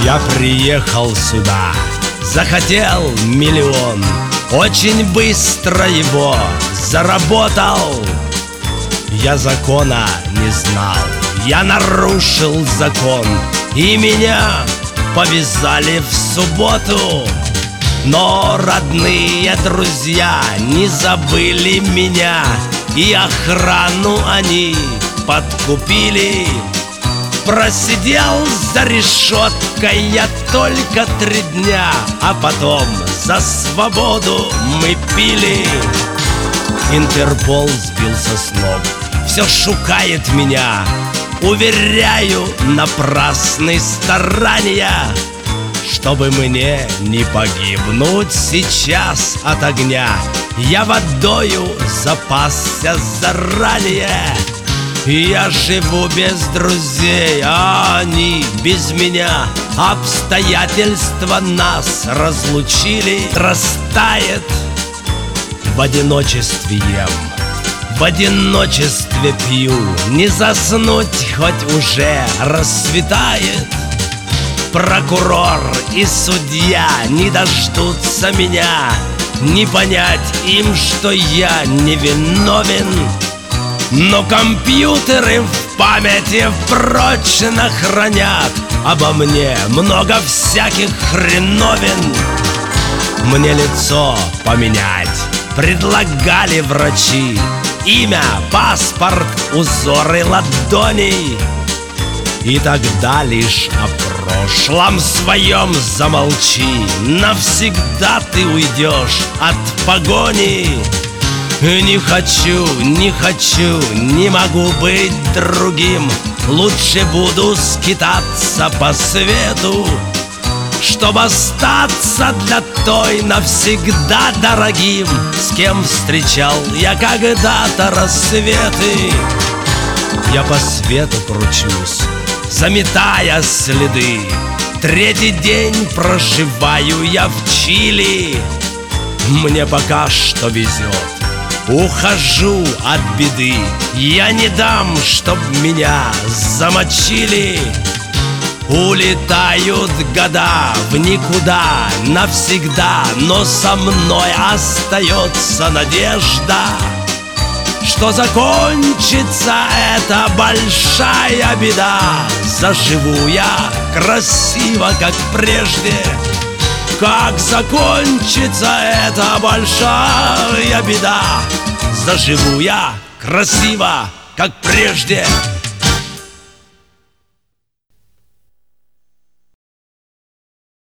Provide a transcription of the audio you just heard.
Я приехал сюда, захотел миллион, очень быстро его заработал. Я закона не знал, я нарушил закон, и меня повязали в субботу. Но родные друзья не забыли меня, и охрану они подкупили. Просидел за решеткой я только 3 дня, а потом за свободу мы пили. Интерпол сбился с ног, все шукает меня. Уверяю, напрасны старания, чтобы мне не погибнуть сейчас от огня. Я водою запасся заранее. Я живу без друзей, а они без меня. Обстоятельства нас разлучили. Растает, в одиночестве ем, в одиночестве пью. Не заснуть, хоть уже рассветает. Прокурор и судья не дождутся меня, не понять им, что я невиновен. Но компьютеры в памяти прочно хранят обо мне много всяких хреновин. Мне лицо поменять предлагали врачи, имя, паспорт, узоры ладоней. И тогда лишь о прошлом своем замолчи, навсегда ты уйдешь от погони. Не хочу, не хочу, не могу быть другим. Лучше буду скитаться по свету, чтобы остаться для той навсегда дорогим, с кем встречал я когда-то рассветы. Я по свету кручусь, заметая следы. 3-й день проживаю я в Чили. Мне пока что везет, ухожу от беды. Я не дам, чтоб меня замочили. Улетают года в никуда навсегда, но со мной остается надежда, что закончится эта большая беда. Заживу я красиво, как прежде. Как закончится эта большая беда, заживу я красиво, как прежде.